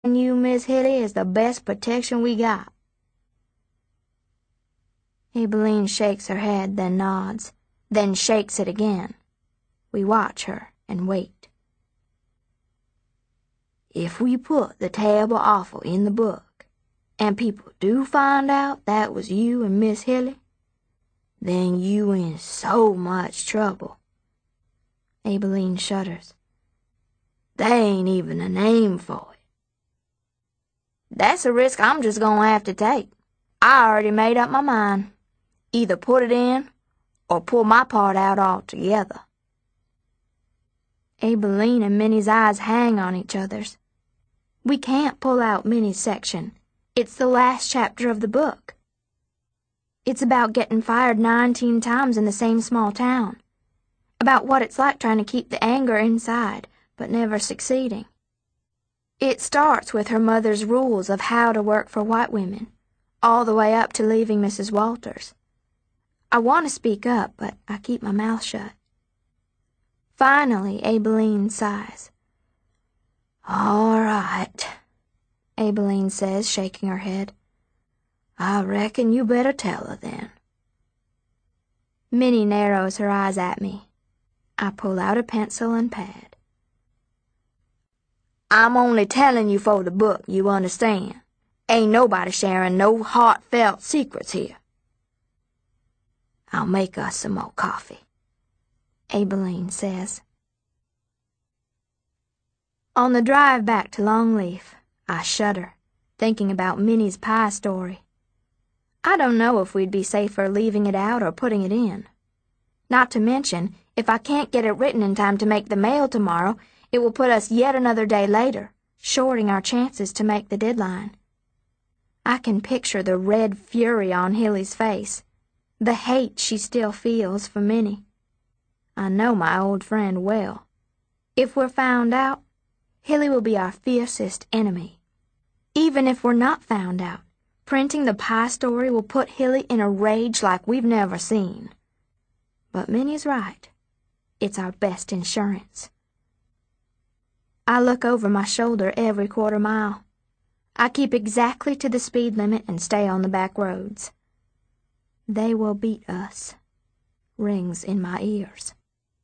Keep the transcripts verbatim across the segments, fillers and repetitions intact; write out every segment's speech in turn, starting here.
And you, Miss Hilly, is the best protection we got." Abeline shakes her head, then nods, then shakes it again. We watch her and wait. "If we put the terrible awful in the book, and people do find out that was you and Miss Hilly, then you in so much trouble." Abeline shudders. "There ain't even a name for it." "That's a risk I'm just gonna have to take. I already made up my mind. Either put it in, or pull my part out altogether." Abeline and Minnie's eyes hang on each other's. We can't pull out Minnie's section. It's the last chapter of the book. It's about getting fired nineteen times in the same small town. About what it's like trying to keep the anger inside, but never succeeding. It starts with her mother's rules of how to work for white women, all the way up to leaving Missus Walters. I want to speak up, but I keep my mouth shut. Finally, Abeline sighs. "All right," Abeline says, shaking her head. "I reckon you better tell her then." Minnie narrows her eyes at me. I pull out a pencil and pad. "I'm only telling you for the book, you understand. Ain't nobody sharing no heartfelt secrets here." "I'll make us some more coffee," Abeline says. On the drive back to Longleaf, I shudder, thinking about Minnie's pie story. I don't know if we'd be safer leaving it out or putting it in. Not to mention, if I can't get it written in time to make the mail tomorrow, it will put us yet another day later, shorting our chances to make the deadline. I can picture the red fury on Hilly's face, the hate she still feels for Minnie. I know my old friend well. If we're found out, Hilly will be our fiercest enemy. Even if we're not found out, printing the pie story will put Hilly in a rage like we've never seen. But Minnie's right. It's our best insurance. I look over my shoulder every quarter mile. I keep exactly to the speed limit and stay on the back roads. "They will beat us," rings in my ears.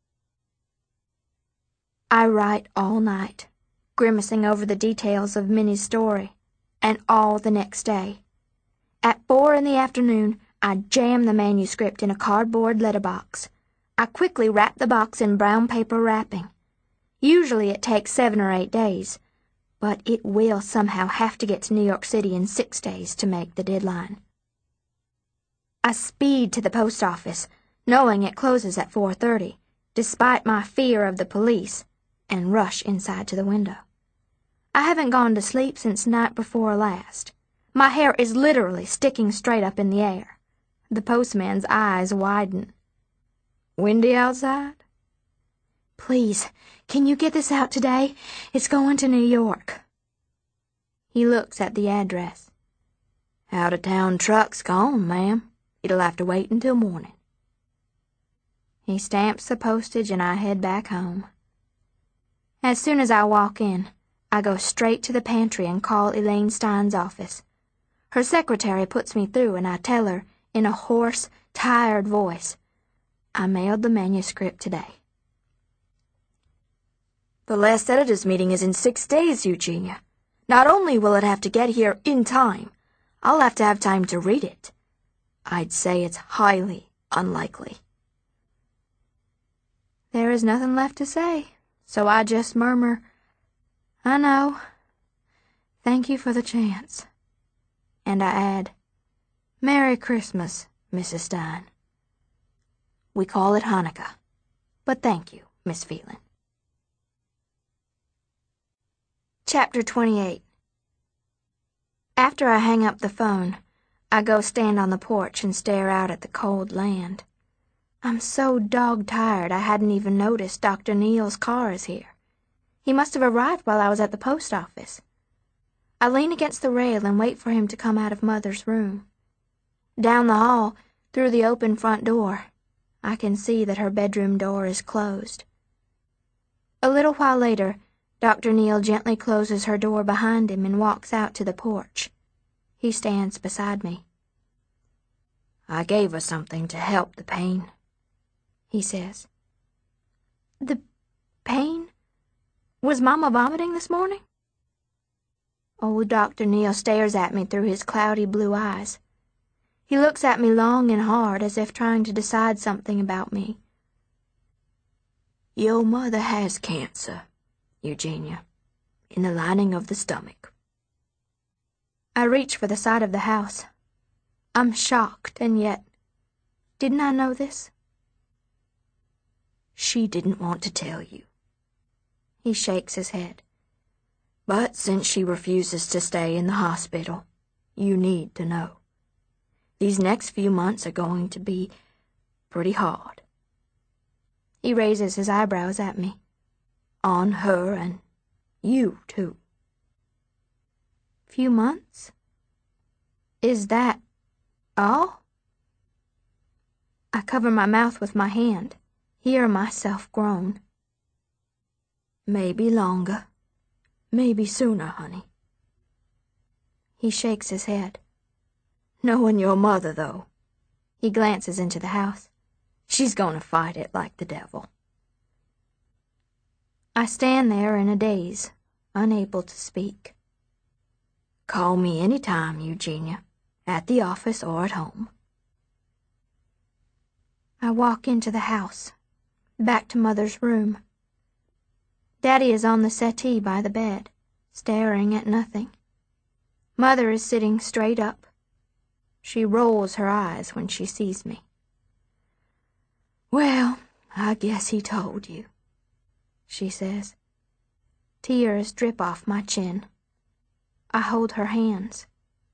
I write all night, grimacing over the details of Minnie's story, and all the next day. At four in the afternoon, I jam the manuscript in a cardboard letterbox. I quickly wrap the box in brown paper wrapping. Usually it takes seven or eight days, but it will somehow have to get to New York City in six days to make the deadline. I speed to the post office, knowing it closes at four thirty, despite my fear of the police, and rush inside to the window. I haven't gone to sleep since night before last. My hair is literally sticking straight up in the air. The postman's eyes widen. "Windy outside?" "Please, can you get this out today? It's going to New York." He looks at the address. "Out-of-town truck's gone, ma'am. It'll have to wait until morning." He stamps the postage and I head back home. As soon as I walk in, I go straight to the pantry and call Elaine Stein's office. Her secretary puts me through and I tell her, in a hoarse, tired voice, I mailed the manuscript today. "The last editors' meeting is in six days, Eugenia. Not only will it have to get here in time, I'll have to have time to read it. I'd say it's highly unlikely." There is nothing left to say, so I just murmur, "I know. Thank you for the chance." And I add, "Merry Christmas, Missus Stein." We call it Hanukkah, but thank you, Miss Phelan. Chapter twenty-eight. After I hang up the phone, I go stand on the porch and stare out at the cold land. I'm so dog-tired I hadn't even noticed Doctor Neal's car is here. He must have arrived while I was at the post office. I lean against the rail and wait for him to come out of Mother's room. Down the hall, through the open front door, I can see that her bedroom door is closed. A little while later, Doctor Neal gently closes her door behind him and walks out to the porch. He stands beside me. "I gave her something to help the pain," he says. "The pain? Was Mama vomiting this morning?" Old Doctor Neal stares at me through his cloudy blue eyes. He looks at me long and hard, as if trying to decide something about me. "Your mother has cancer, Eugenia, in the lining of the stomach." I reach for the side of the house. I'm shocked, and yet, didn't I know this? "She didn't want to tell you." He shakes his head. "But since she refuses to stay in the hospital, you need to know. These next few months are going to be pretty hard." He raises his eyebrows at me. "On her and you, too." "Few months? Is that all?" I cover my mouth with my hand, hear myself groan. "Maybe longer. Maybe sooner, honey." He shakes his head. "Knowing your mother, though," he glances into the house, "she's gonna fight it like the devil." I stand there in a daze, unable to speak. "Call me any time, Eugenia, at the office or at home." I walk into the house, back to Mother's room. Daddy is on the settee by the bed, staring at nothing. Mother is sitting straight up. She rolls her eyes when she sees me. "Well, I guess he told you," she says. Tears drip off my chin. I hold her hands.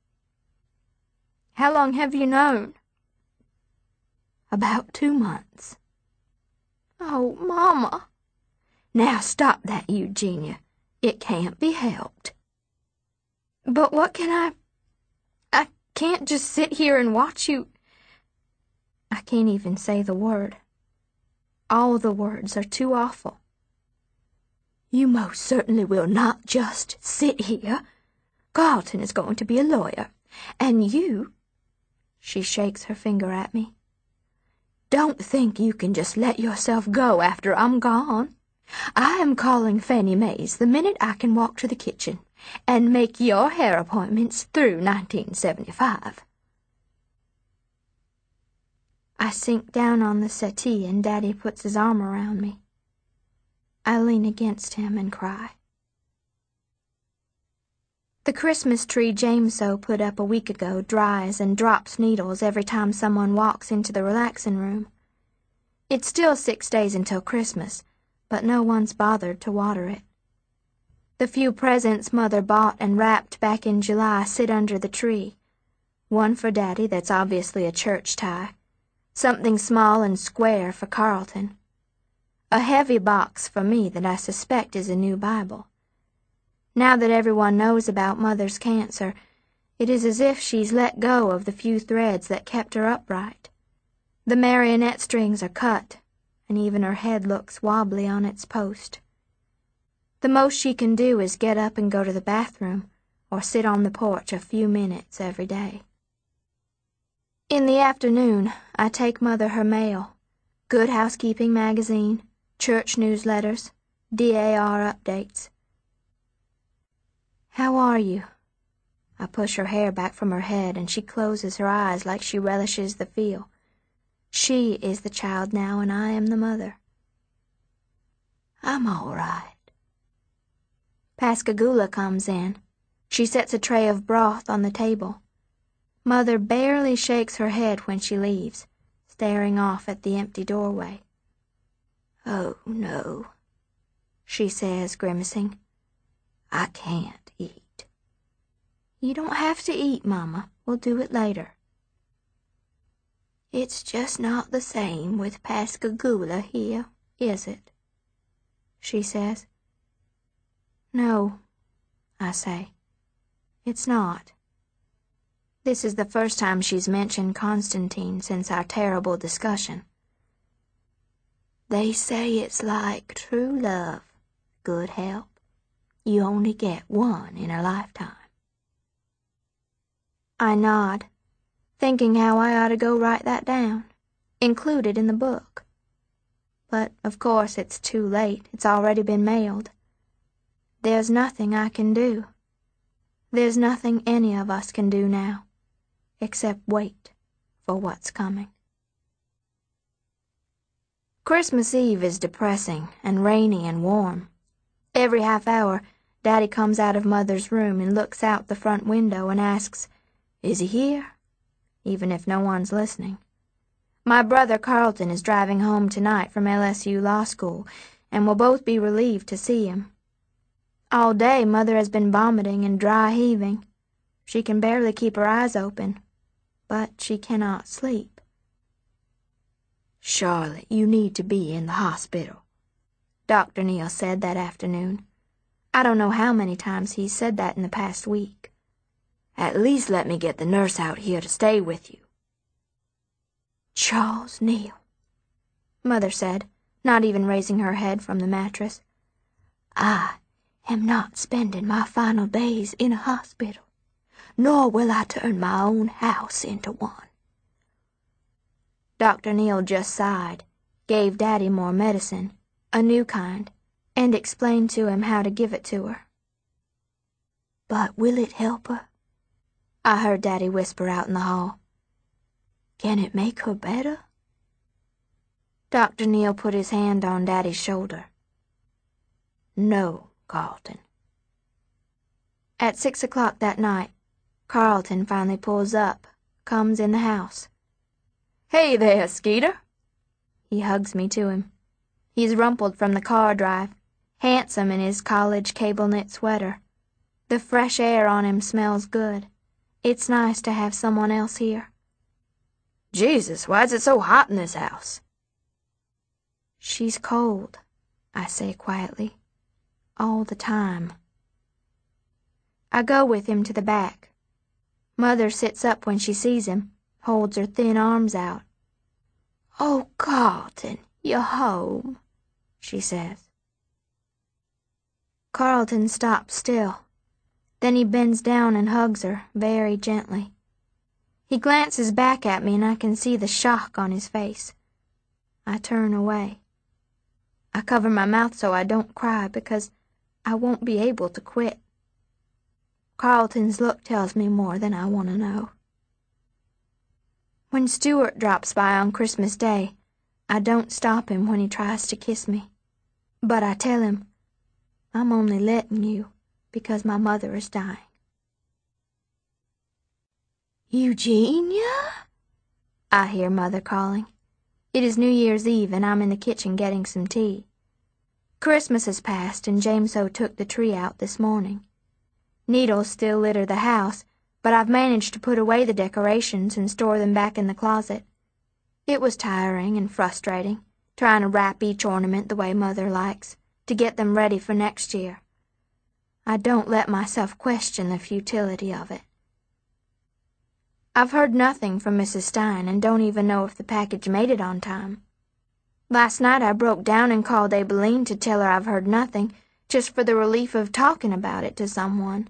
"How long have you known?" "About two months." "Oh, Mama." "Now stop that, Eugenia. It can't be helped." "But what can I... I can't just sit here and watch you..." I can't even say the word. All the words are too awful. "You most certainly will not just sit here. Carlton is going to be a lawyer, and you..." She shakes her finger at me. "Don't think you can just let yourself go after I'm gone. I am calling Fannie Mae's the minute I can walk to the kitchen and make your hair appointments through nineteen seventy-five. I sink down on the settee and Daddy puts his arm around me. I lean against him and cry. The Christmas tree Jameso put up a week ago dries and drops needles every time someone walks into the relaxing room. It's still six days until Christmas, but no one's bothered to water it. The few presents Mother bought and wrapped back in July sit under the tree. One for Daddy that's obviously a church tie. Something small and square for Carlton. A heavy box for me that I suspect is a new Bible. Now that everyone knows about Mother's cancer, it is as if she's let go of the few threads that kept her upright. The marionette strings are cut, and even her head looks wobbly on its post. The most she can do is get up and go to the bathroom, or sit on the porch a few minutes every day. In the afternoon, I take Mother her mail, Good Housekeeping magazine, church newsletters, D A R updates. "How are you?" I push her hair back from her head, and she closes her eyes like she relishes the feel. She is the child now, and I am the mother. "I'm all right." Pascagoula comes in. She sets a tray of broth on the table. Mother barely shakes her head when she leaves, staring off at the empty doorway. "Oh, no," she says, grimacing. "I can't eat." "You don't have to eat, Mama. We'll do it later." "It's just not the same with Pascagoula here, is it?" she says. "No," I say. "It's not." This is the first time she's mentioned Constantine since our terrible discussion. "They say it's like true love, good help," You only get one in a lifetime." I nod, thinking how I ought to go write that down, include it in the book. But, of course, it's too late. It's already been mailed. There's nothing I can do. There's nothing any of us can do now, except wait for what's coming. Christmas Eve is depressing and rainy and warm. Every half hour, Daddy comes out of Mother's room and looks out the front window and asks, "Is he here?" even if no one's listening. My brother Carlton is driving home tonight from L S U Law School, and we'll both be relieved to see him. All day, Mother has been vomiting and dry heaving. She can barely keep her eyes open, but she cannot sleep. "Charlotte, you need to be in the hospital," Doctor Neal said that afternoon. I don't know how many times he's said that in the past week. "At least let me get the nurse out here to stay with you." "Charles Neal," Mother said, not even raising her head from the mattress, "I am not spending my final days in a hospital, nor will I turn my own house into one." Doctor Neal just sighed, gave Daddy more medicine, a new kind, and explained to him how to give it to her. "But will it help her?" I heard Daddy whisper out in the hall. "Can it make her better?" Doctor Neal put his hand on Daddy's shoulder. "No, Carlton." At six o'clock that night, Carlton finally pulls up, comes in the house. "Hey there, Skeeter." He hugs me to him. He's rumpled from the car drive, handsome in his college cable-knit sweater. The fresh air on him smells good. It's nice to have someone else here. "Jesus, why is it so hot in this house?" "She's cold," I say quietly. "All the time." I go with him to the back. Mother sits up when she sees him, holds her thin arms out. "Oh, Carlton, you're home," she says. Carlton stops still. Then he bends down and hugs her, very gently. He glances back at me and I can see the shock on his face. I turn away. I cover my mouth so I don't cry because I won't be able to quit. Carlton's look tells me more than I want to know. When Stuart drops by on Christmas Day, I don't stop him when he tries to kiss me. But I tell him, "I'm only letting you because my mother is dying." "Eugenia?" I hear Mother calling. It is New Year's Eve and I'm in the kitchen getting some tea. Christmas has passed and Jameso took the tree out this morning. Needles still litter the house, but I've managed to put away the decorations and store them back in the closet. It was tiring and frustrating, trying to wrap each ornament the way Mother likes, to get them ready for next year. I don't let myself question the futility of it. I've heard nothing from Missus Stein and don't even know if the package made it on time. Last night I broke down and called Abeline to tell her I've heard nothing, just for the relief of talking about it to someone.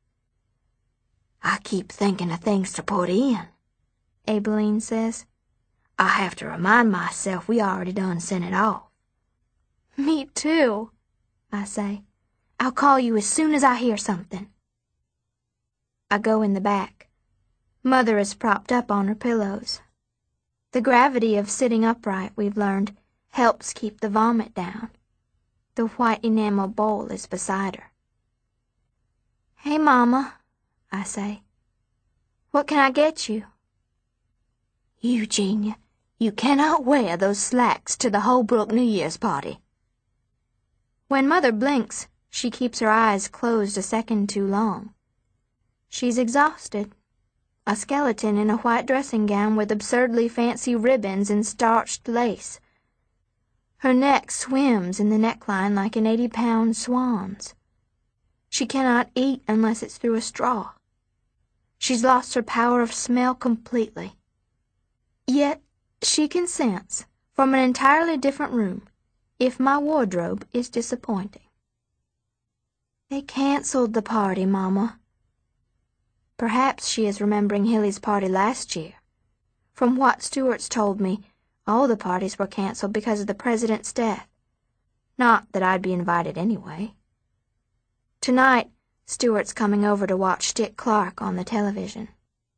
"I keep thinking of things to put in," Abeline says. "I have to remind myself we already done sent it off." "Me too," I say. "I'll call you as soon as I hear something." I go in the back. Mother is propped up on her pillows. The gravity of sitting upright, we've learned, helps keep the vomit down. The white enamel bowl is beside her. "Hey, Mama," I say. "What can I get you?" "Eugenia, you cannot wear those slacks to the Holbrook New Year's party." When Mother blinks, she keeps her eyes closed a second too long. She's exhausted. A skeleton in a white dressing gown with absurdly fancy ribbons and starched lace. Her neck swims in the neckline like an eighty-pound swan's. She cannot eat unless it's through a straw. She's lost her power of smell completely. Yet she can sense, from an entirely different room, if my wardrobe is disappointing. They canceled the party, Mama. Perhaps she is remembering Hilly's party last year. From what Stewart's told me, all the parties were canceled because of the president's death. Not that I'd be invited anyway. Tonight, Stewart's coming over to watch Dick Clark on the television.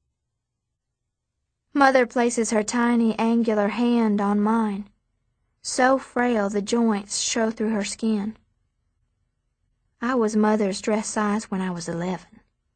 Mother places her tiny, angular hand on mine, so frail the joints show through her skin. I was Mother's dress size when I was eleven.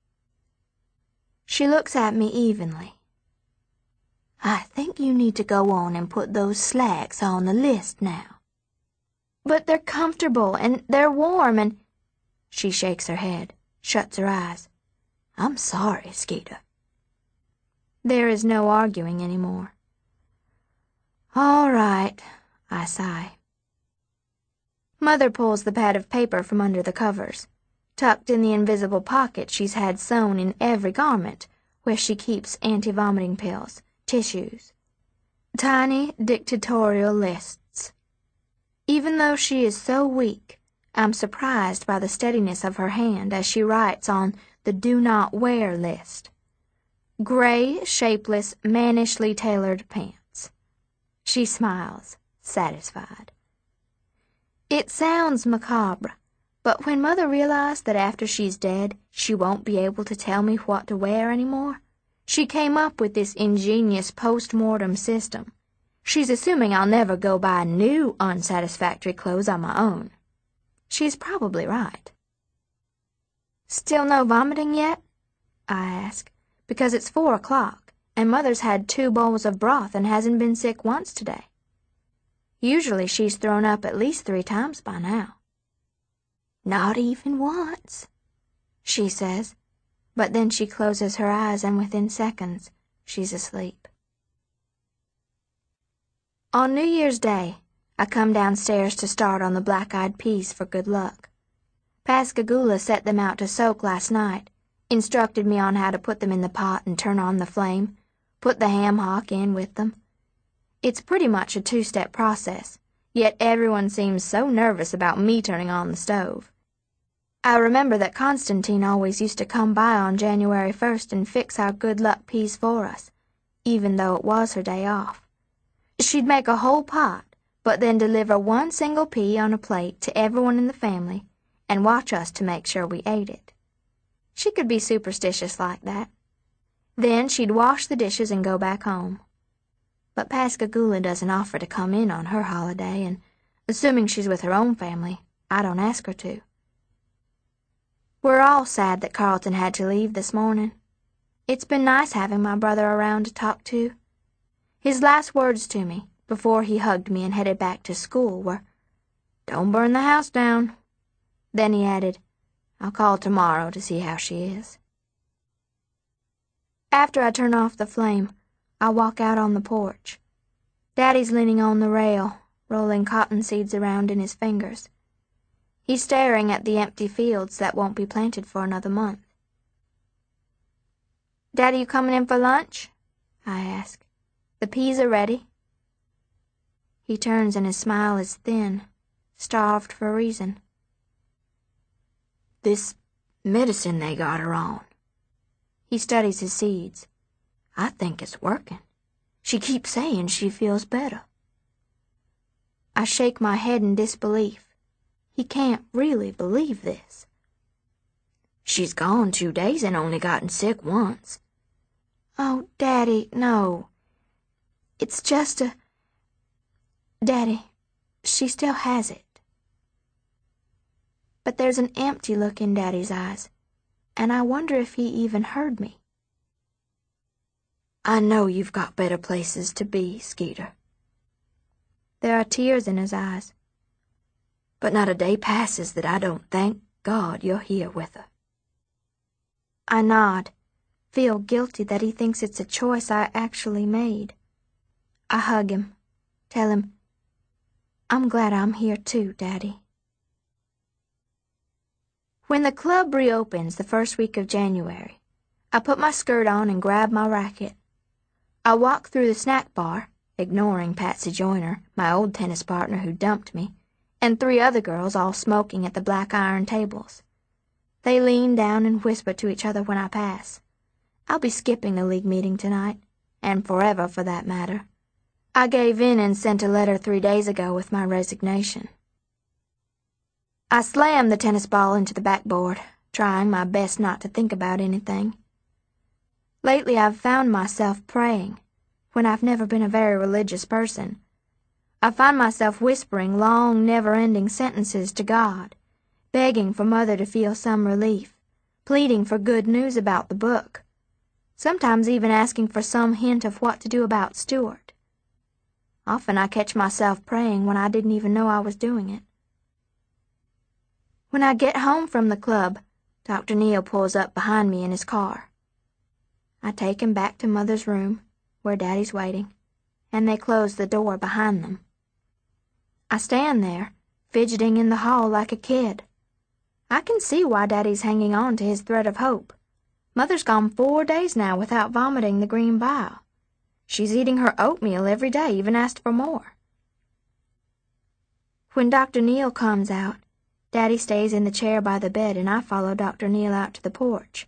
She looks at me evenly. I think you need to go on and put those slacks on the list now. But they're comfortable and they're warm and... She shakes her head, shuts her eyes. I'm sorry, Skeeter. There is no arguing any more. All right, I sigh. Mother pulls the pad of paper from under the covers, tucked in the invisible pocket she's had sewn in every garment, where she keeps anti-vomiting pills, tissues, tiny dictatorial lists. Even though she is so weak, I'm surprised by the steadiness of her hand as she writes on the do not wear list. Gray, shapeless, mannishly tailored pants. She smiles, satisfied. It sounds macabre, but when Mother realized that after she's dead, she won't be able to tell me what to wear anymore, she came up with this ingenious post-mortem system. She's assuming I'll never go buy new unsatisfactory clothes on my own. She's probably right. Still no vomiting yet? I ask, because it's four o'clock, and Mother's had two bowls of broth and hasn't been sick once today. Usually she's thrown up at least three times by now. Not even once, she says, but then she closes her eyes and within seconds, she's asleep. On New Year's Day, I come downstairs to start on the black-eyed peas for good luck. Pascagoula set them out to soak last night, instructed me on how to put them in the pot and turn on the flame, put the ham hock in with them. It's pretty much a two-step process, yet everyone seems so nervous about me turning on the stove. I remember that Constantine always used to come by on January first and fix our good luck peas for us, even though it was her day off. She'd make a whole pot, but then deliver one single pea on a plate to everyone in the family and watch us to make sure we ate it. She could be superstitious like that. Then she'd wash the dishes and go back home. But Pascagoula doesn't offer to come in on her holiday, and assuming she's with her own family, I don't ask her to. We're all sad that Carlton had to leave this morning. It's been nice having my brother around to talk to. His last words to me, before he hugged me and headed back to school, were, "Don't burn the house down." Then he added, "I'll call tomorrow to see how she is." After I turn off the flame, I walk out on the porch. Daddy's leaning on the rail, rolling cotton seeds around in his fingers. He's staring at the empty fields that won't be planted for another month. "Daddy, you coming in for lunch?" I ask. "The peas are ready." He turns and his smile is thin, starved for reason. "This medicine they got her on." He studies his seeds. "I think it's working. She keeps saying she feels better." I shake my head in disbelief. He can't really believe this. "She's gone two days and only gotten sick once." "Oh, Daddy, no. It's just a... Daddy, she still has it." But there's an empty look in Daddy's eyes, and I wonder if he even heard me. "I know you've got better places to be, Skeeter." There are tears in his eyes. "But not a day passes that I don't thank God you're here with her." I nod, feel guilty that he thinks it's a choice I actually made. I hug him, tell him, "I'm glad I'm here too, Daddy." When the club reopens the first week of January, I put my skirt on and grab my racket. I walk through the snack bar, ignoring Patsy Joyner, my old tennis partner who dumped me, and three other girls all smoking at the black iron tables. They lean down and whisper to each other when I pass. I'll be skipping the league meeting tonight, and forever for that matter. I gave in and sent a letter three days ago with my resignation. I slammed the tennis ball into the backboard, trying my best not to think about anything. Lately I've found myself praying, when I've never been a very religious person. I find myself whispering long, never-ending sentences to God, begging for Mother to feel some relief, pleading for good news about the book, sometimes even asking for some hint of what to do about Stuart. Often I catch myself praying when I didn't even know I was doing it. When I get home from the club, Doctor Neal pulls up behind me in his car. I take him back to Mother's room, where Daddy's waiting, and they close the door behind them. I stand there, fidgeting in the hall like a kid. I can see why Daddy's hanging on to his thread of hope. Mother's gone four days now without vomiting the green bile. She's eating her oatmeal every day, even asked for more. When Doctor Neal comes out, Daddy stays in the chair by the bed and I follow Doctor Neal out to the porch.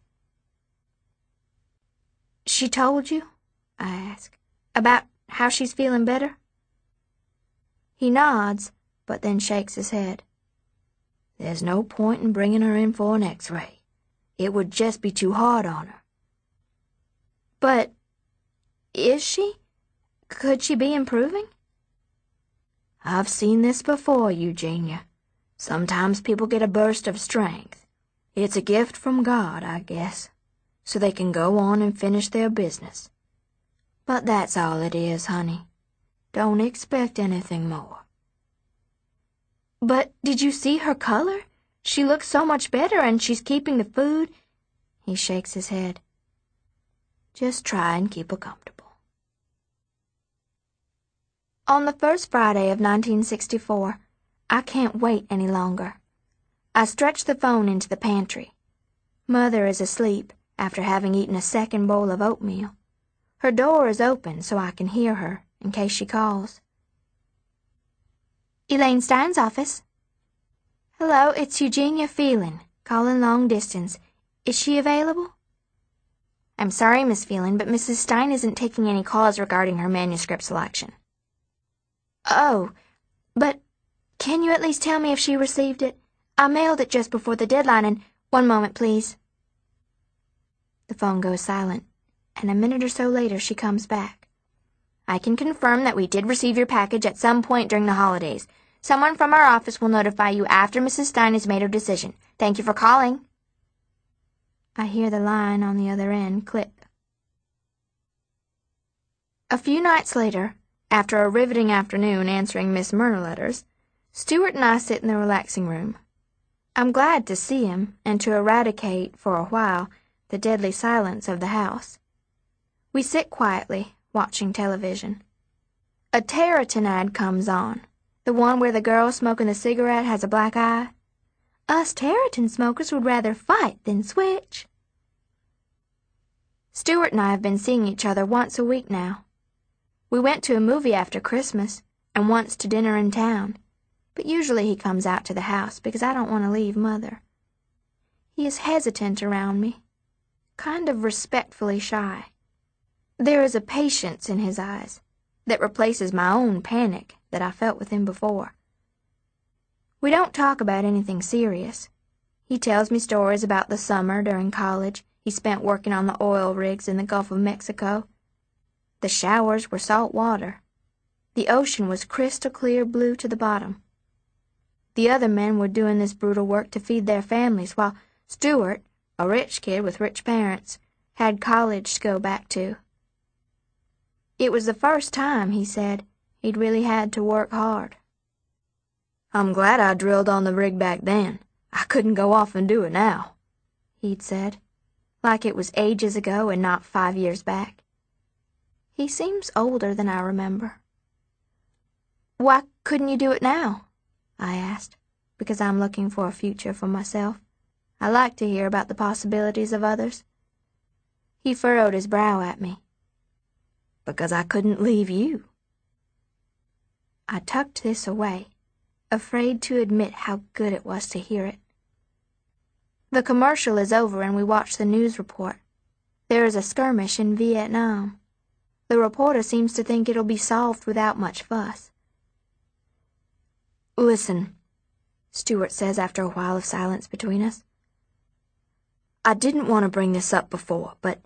"She told you?" I ask. "About how she's feeling better?" He nods, but then shakes his head. "There's no point in bringing her in for an x-ray. It would just be too hard on her." "But is she? Could she be improving?" "I've seen this before, Eugenia. Sometimes people get a burst of strength. It's a gift from God, I guess, so they can go on and finish their business. But that's all it is, honey. Don't expect anything more." "But did you see her color? She looks so much better and she's keeping the food." He shakes his head. "Just try and keep her comfortable." On the first Friday of nineteen sixty-four, I can't wait any longer. I stretch the phone into the pantry. Mother is asleep after having eaten a second bowl of oatmeal. Her door is open so I can hear her in case she calls. "Elaine Stein's office." "Hello, it's Eugenia Phelan, calling long distance. Is she available?" "I'm sorry, Miss Phelan, but Missus Stein isn't taking any calls regarding her manuscript selection." "Oh, but can you at least tell me if she received it? I mailed it just before the deadline and—" "One moment, please." The phone goes silent, and a minute or so later she comes back. "I can confirm that we did receive your package at some point during the holidays. Someone from our office will notify you after Missus Stein has made her decision. Thank you for calling." I hear the line on the other end clip. A few nights later, after a riveting afternoon answering Miss Myrna letters, Stuart and I sit in the relaxing room. I'm glad to see him and to eradicate, for a while, the deadly silence of the house. We sit quietly, watching television. A Terratin ad comes on, the one where the girl smoking the cigarette has a black eye. Us Terratin smokers would rather fight than switch. Stuart and I have been seeing each other once a week now. We went to a movie after Christmas, and once to dinner in town, but usually he comes out to the house because I don't want to leave Mother. He is hesitant around me, kind of respectfully shy. There is a patience in his eyes that replaces my own panic that I felt with him before. We don't talk about anything serious. He tells me stories about the summer during college he spent working on the oil rigs in the Gulf of Mexico. The showers were salt water. The ocean was crystal clear blue to the bottom. The other men were doing this brutal work to feed their families, while Stuart, a rich kid with rich parents, had college to go back to. It was the first time, he said, he'd really had to work hard. "I'm glad I drilled on the rig back then. I couldn't go off and do it now," he'd said, like it was ages ago and not five years back. He seems older than I remember. "Why couldn't you do it now?" I asked, because I'm looking for a future for myself. I like to hear about the possibilities of others. He furrowed his brow at me. "Because I couldn't leave you." I tucked this away, afraid to admit how good it was to hear it. The commercial is over and we watch the news report. There is a skirmish in Vietnam. The reporter seems to think it'll be solved without much fuss. Listen, Stuart says after a while of silence between us. I didn't want to bring this up before, but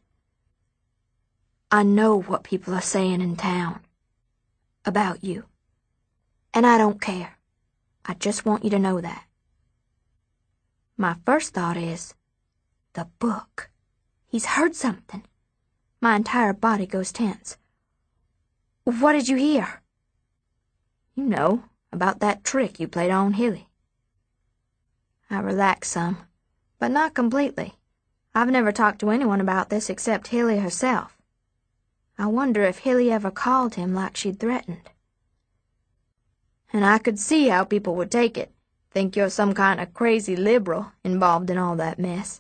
I know what people are saying in town about you. And I don't care. I just want you to know that. My first thought is, the book. He's heard something. My entire body goes tense. What did you hear? You know, about that trick you played on Hilly. I relaxed some, but not completely. I've never talked to anyone about this except Hilly herself. I wonder if Hilly ever called him like she'd threatened. And I could see how people would take it, think you're some kind of crazy liberal involved in all that mess.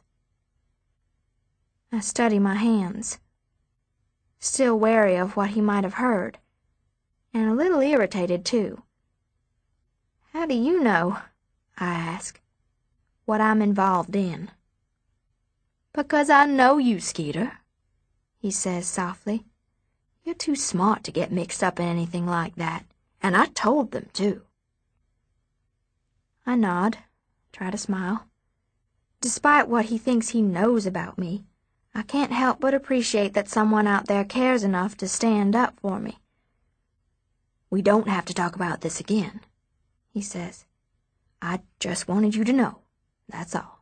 I study my hands, still wary of what he might have heard, and a little irritated, too. How do you know, I ask, what I'm involved in? Because I know you, Skeeter, he says softly. You're too smart to get mixed up in anything like that, and I told them, too. I nod, try to smile. Despite what he thinks he knows about me, I can't help but appreciate that someone out there cares enough to stand up for me. We don't have to talk about this again, he says. I just wanted you to know, that's all.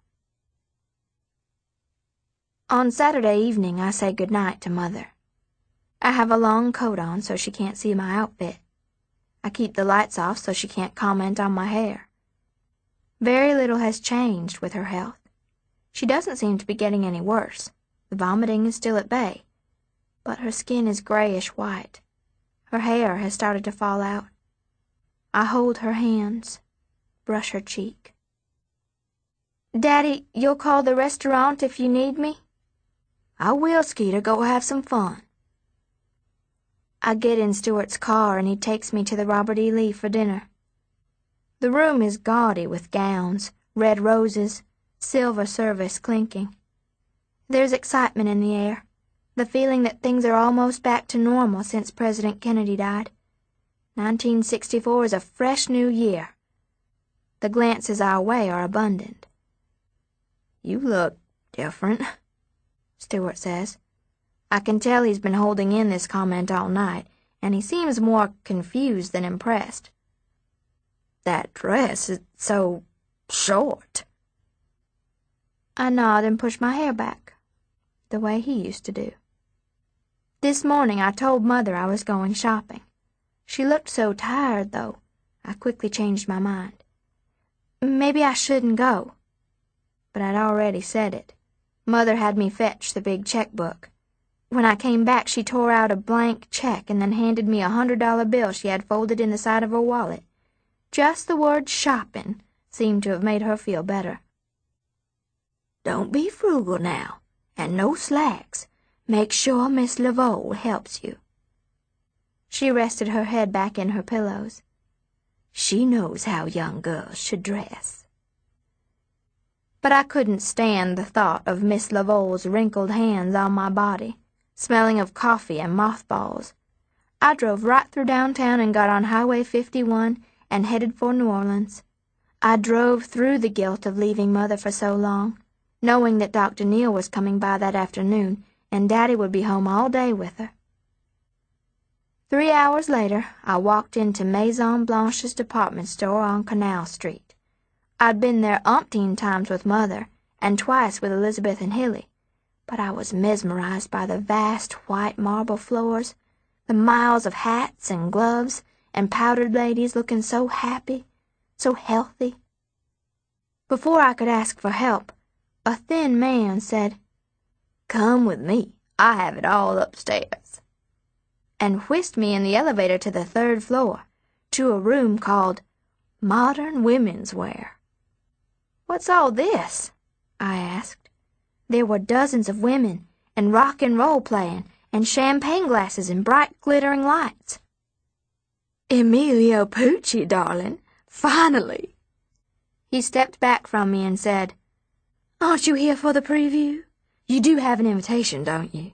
On Saturday evening, I say goodnight to Mother. I have a long coat on so she can't see my outfit. I keep the lights off so she can't comment on my hair. Very little has changed with her health. She doesn't seem to be getting any worse. The vomiting is still at bay, but her skin is grayish-white. Her hair has started to fall out. I hold her hands, brush her cheek. Daddy, you'll call the restaurant if you need me? I will, Skeeter. Go have some fun. I get in Stuart's car and he takes me to the Robert E. Lee for dinner. The room is gaudy with gowns, red roses, silver service clinking. There's excitement in the air, the feeling that things are almost back to normal since President Kennedy died. nineteen sixty-four is a fresh new year. The glances our way are abundant. You look different, Stuart says. I can tell he's been holding in this comment all night, and he seems more confused than impressed. That dress is so short. I nod and push my hair back, the way he used to do. This morning I told Mother I was going shopping. She looked so tired, though, I quickly changed my mind. Maybe I shouldn't go. But I'd already said it. Mother had me fetch the big checkbook. When I came back, she tore out a blank check and then handed me a hundred dollar bill she had folded in the side of her wallet. Just the word shopping seemed to have made her feel better. Don't be frugal now, and no slacks. Make sure Miss Lavole helps you. She rested her head back in her pillows. She knows how young girls should dress. But I couldn't stand the thought of Miss Lavole's wrinkled hands on my body, smelling of coffee and mothballs. I drove right through downtown and got on Highway fifty-one and headed for New Orleans. I drove through the guilt of leaving Mother for so long, knowing that Doctor Neal was coming by that afternoon and Daddy would be home all day with her. Three hours later, I walked into Maison Blanche's department store on Canal Street. I'd been there umpteen times with Mother, and twice with Elizabeth and Hilly, but I was mesmerized by the vast white marble floors, the miles of hats and gloves, and powdered ladies looking so happy, so healthy. Before I could ask for help, a thin man said, "Come with me, I have it all upstairs," and whisked me in the elevator to the third floor, to a room called Modern Women's Wear. "What's all this?" I asked. There were dozens of women, and rock and roll playing, and champagne glasses and bright glittering lights. "Emilio Pucci, darling, finally!" He stepped back from me and said, Aren't you here for the preview? You do have an invitation, don't you?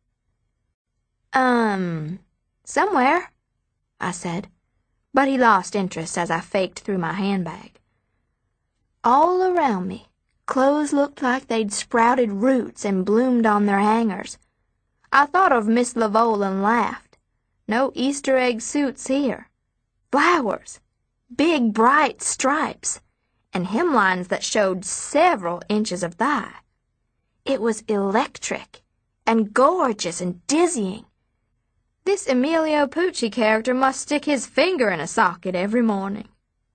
Um, somewhere, I said, but he lost interest as I faked through my handbag. All around me, clothes looked like they'd sprouted roots and bloomed on their hangers. I thought of Miss Lavole and laughed. No Easter egg suits here. Flowers, big bright stripes, and hemlines that showed several inches of thigh. It was electric and gorgeous and dizzying. This Emilio Pucci character must stick his finger in a socket every morning.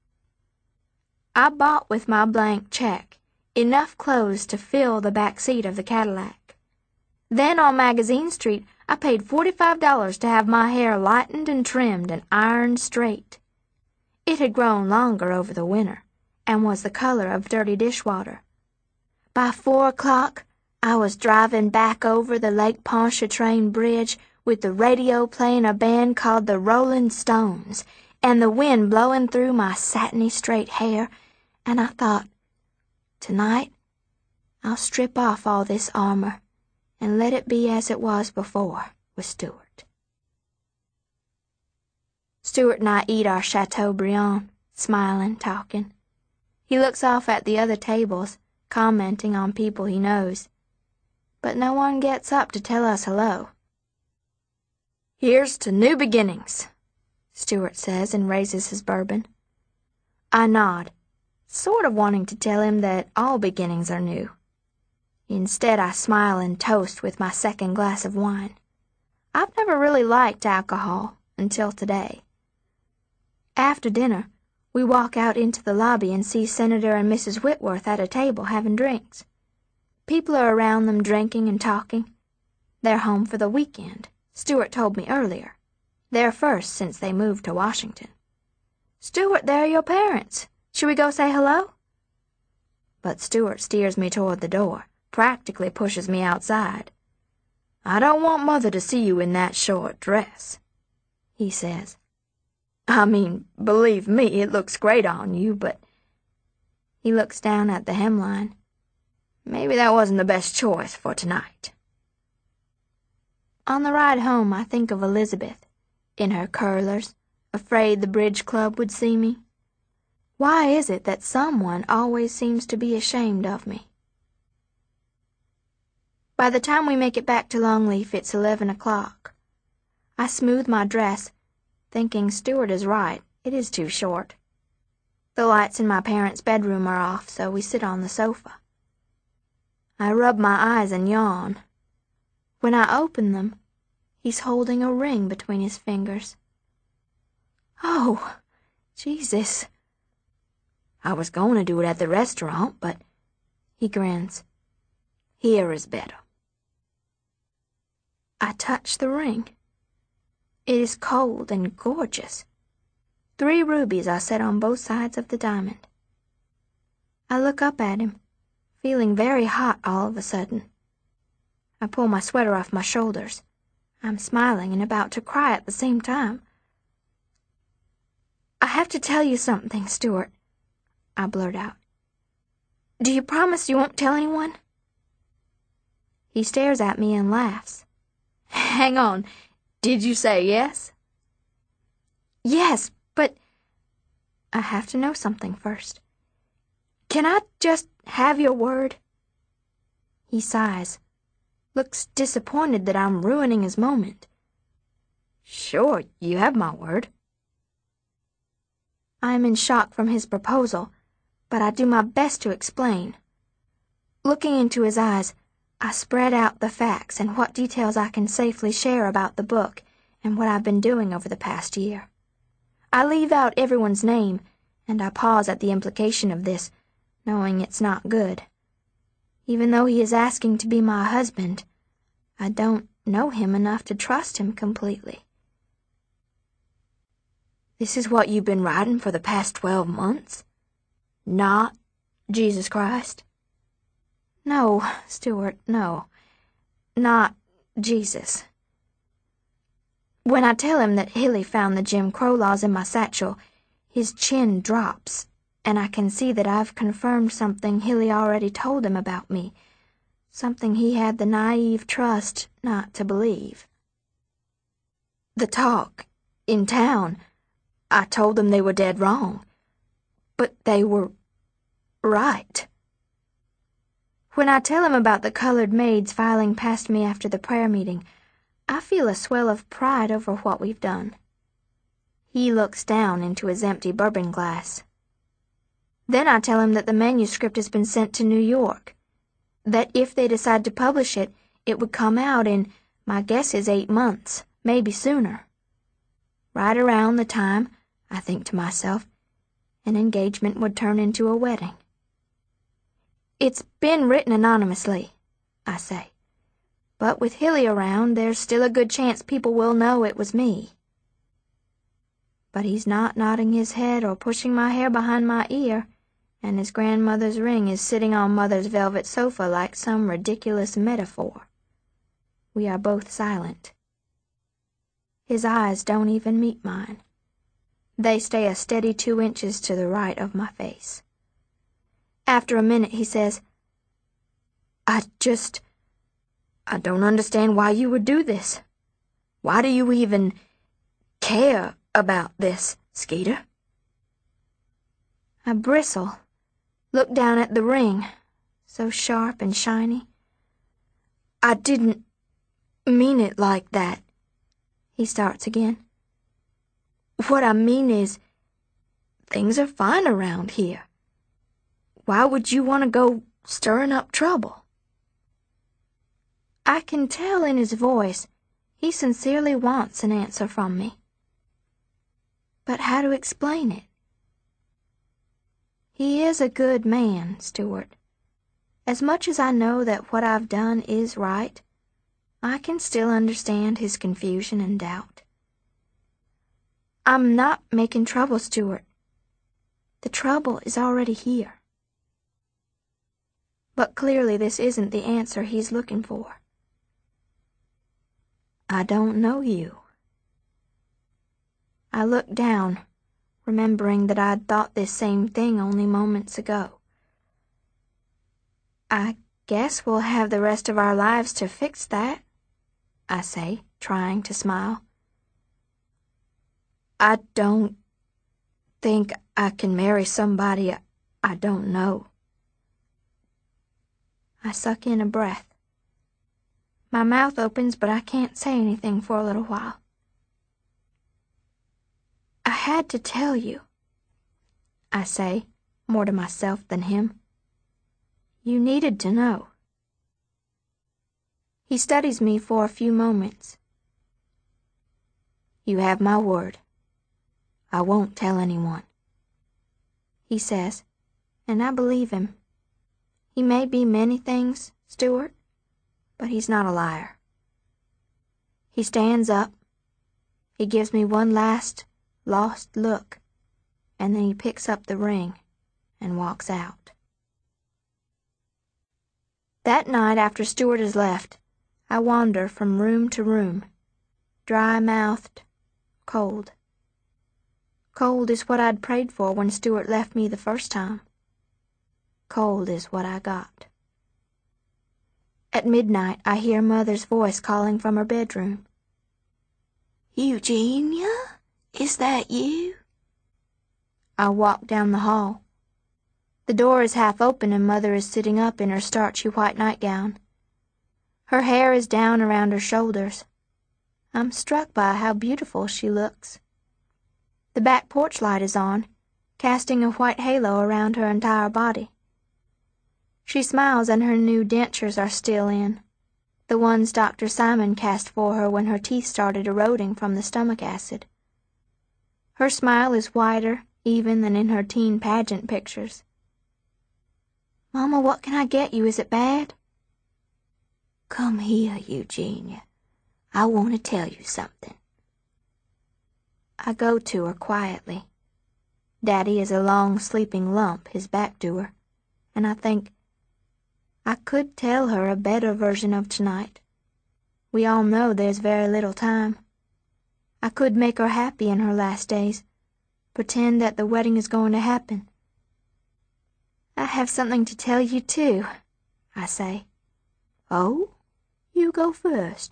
I bought with my blank check enough clothes to fill the back seat of the Cadillac. Then on Magazine Street, I paid forty-five dollars to have my hair lightened and trimmed and ironed straight. It had grown longer over the winter and was the color of dirty dishwater. By four o'clock, I was driving back over the Lake Pontchartrain Bridge with the radio playing a band called the Rolling Stones and the wind blowing through my satiny straight hair, and I thought, tonight, I'll strip off all this armor and let it be as it was before with Stuart. Stuart and I eat our Chateaubriand, smiling, talking. He looks off at the other tables, commenting on people he knows. But no one gets up to tell us hello. "Here's to new beginnings," Stuart says and raises his bourbon. I nod, sort of wanting to tell him that all beginnings are new. Instead, I smile and toast with my second glass of wine. I've never really liked alcohol until today. After dinner, we walk out into the lobby and see Senator and Missus Whitworth at a table having drinks. People are around them drinking and talking. They're home for the weekend, Stuart told me earlier. Their first since they moved to Washington. "Stuart, there are your parents. Should we go say hello?" But Stuart steers me toward the door, practically pushes me outside. "I don't want Mother to see you in that short dress," he says. "I mean, believe me, it looks great on you, but—" He looks down at the hemline. "Maybe that wasn't the best choice for tonight." On the ride home, I think of Elizabeth, in her curlers, afraid the bridge club would see me. Why is it that someone always seems to be ashamed of me? By the time we make it back to Longleaf, it's eleven o'clock. I smooth my dress, thinking Stuart is right, it is too short. The lights in my parents' bedroom are off, so we sit on the sofa. I rub my eyes and yawn. When I open them, he's holding a ring between his fingers. Oh, Jesus. I was going to do it at the restaurant, but... He grins. Here is better. I touch the ring. It is cold and gorgeous. Three rubies are set on both sides of the diamond. I look up at him, feeling very hot all of a sudden. I pull my sweater off my shoulders. I'm smiling and about to cry at the same time. "I have to tell you something, Stuart," I blurt out. "Do you promise you won't tell anyone?" He stares at me and laughs. "Hang on, did you say yes?" "Yes, but I have to know something first. Can I just have your word?" He sighs, looks disappointed that I'm ruining his moment. "Sure, you have my word." I am in shock from his proposal, but I do my best to explain. Looking into his eyes, I spread out the facts and what details I can safely share about the book and what I've been doing over the past year. I leave out everyone's name, and I pause at the implication of this, knowing it's not good. Even though he is asking to be my husband, I don't know him enough to trust him completely. "This is what you've been writing for the past twelve months? Not Jesus Christ?" "No, Stuart, no. Not Jesus." When I tell him that Hilly found the Jim Crow laws in my satchel, his chin drops, and I can see that I've confirmed something Hilly already told him about me, something he had the naive trust not to believe. The talk, in town, I told them they were dead wrong, but they were right. When I tell him about the colored maids filing past me after the prayer meeting, I feel a swell of pride over what we've done. He looks down into his empty bourbon glass. Then I tell him that the manuscript has been sent to New York, that if they decide to publish it, it would come out in, my guess is eight months, maybe sooner. Right around the time, I think to myself, an engagement would turn into a wedding. It's been written anonymously, I say, but with Hilly around, there's still a good chance people will know it was me. But he's not nodding his head or pushing my hair behind my ear, and his grandmother's ring is sitting on Mother's velvet sofa like some ridiculous metaphor. We are both silent. His eyes don't even meet mine. They stay a steady two inches to the right of my face. After a minute, he says, I just... I don't understand why you would do this. Why do you even care about this, Skeeter? I bristle, look down at the ring, so sharp and shiny. I didn't mean it like that, he starts again. What I mean is, things are fine around here. Why would you want to go stirring up trouble? I can tell in his voice he sincerely wants an answer from me. But how to explain it? He is a good man, Stuart. As much as I know that what I've done is right, I can still understand his confusion and doubt. I'm not making trouble, Stuart. The trouble is already here. But clearly this isn't the answer he's looking for. I don't know you. I look down, remembering that I'd thought this same thing only moments ago. I guess we'll have the rest of our lives to fix that, I say, trying to smile. I don't think I can marry somebody I, I don't know. I suck in a breath. My mouth opens, but I can't say anything for a little while. I had to tell you, I say, more to myself than him. You needed to know. He studies me for a few moments. You have my word. I won't tell anyone, he says, and I believe him. He may be many things, Stuart, but he's not a liar. He stands up. He gives me one last, lost look, and then he picks up the ring and walks out. That night after Stuart has left, I wander from room to room, dry-mouthed, cold. Cold is what I'd prayed for when Stuart left me the first time. Cold is what I got. At midnight, I hear Mother's voice calling from her bedroom. Eugenia, is that you? I walk down the hall. The door is half open and Mother is sitting up in her starchy white nightgown. Her hair is down around her shoulders. I'm struck by how beautiful she looks. The back porch light is on, casting a white halo around her entire body. She smiles and her new dentures are still in, the ones Doctor Simon cast for her when her teeth started eroding from the stomach acid. Her smile is wider even than in her teen pageant pictures. Mama, what can I get you? Is it bad? Come here, Eugenia. I want to tell you something. I go to her quietly. Daddy is a long sleeping lump, his back to her, and I think, I could tell her a better version of tonight. We all know there's very little time. I could make her happy in her last days, pretend that the wedding is going to happen, I have something to tell you, too, I say. Oh? You go first.